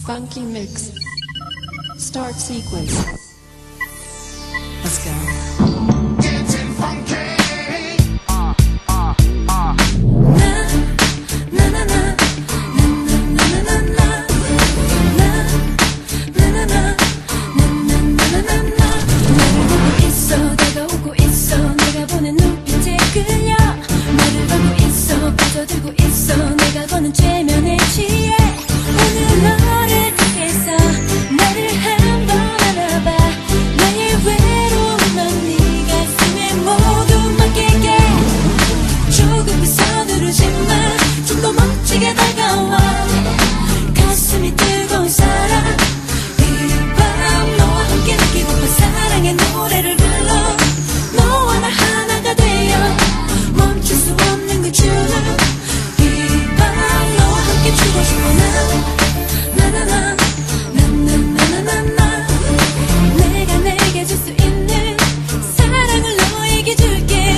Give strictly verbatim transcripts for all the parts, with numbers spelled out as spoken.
Funky mix. Start sequence. Let's go. Getting funky. 최면에 취해 오늘 너를 택해서 나를 한번 안아봐. 나의 외로운 넌 네 가슴에 모두 맡길게. 조금 서두르지만 좀 더 멋지게 다가와. 가슴이 뜨거운 사랑 이 밤 너와 함께 느끼고파. 사랑의 노래를 불러 너와 나 하나가 되어 멈출 수 없는 그 춤을 주고 싶어. 나나나나 나나나나나 내가 내게 줄 수 있는 사랑을 너에게 줄게.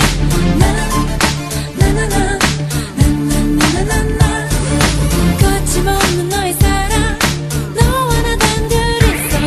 나나나나 나나나나나 거침없는 너의 사랑 너와 나 단둘이서.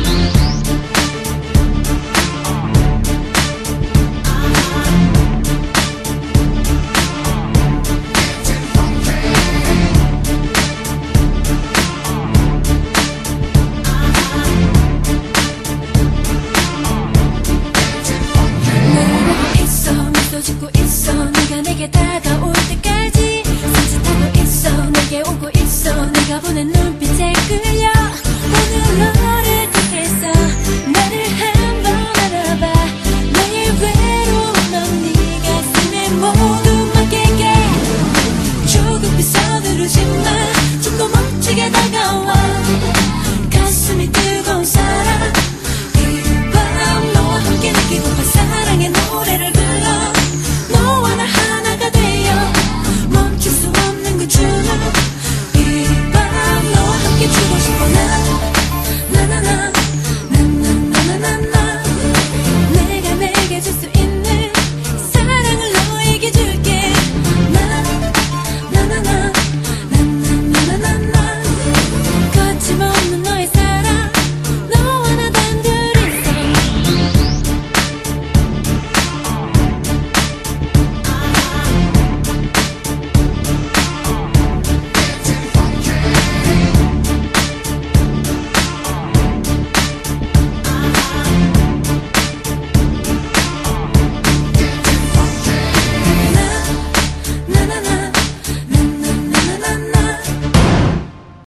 짓고 있어. 네가 내게 다가올 때까지 손짓하고 있어. 내게 오고 있어. 네가 보낸 눈빛에 끌려 오늘 너를 택해서 나를 한번 알아봐. 나의 외로운 넌 네 가슴에 모두 맡길게. 조금 서두르지만 좀 더 멋지게 다가와.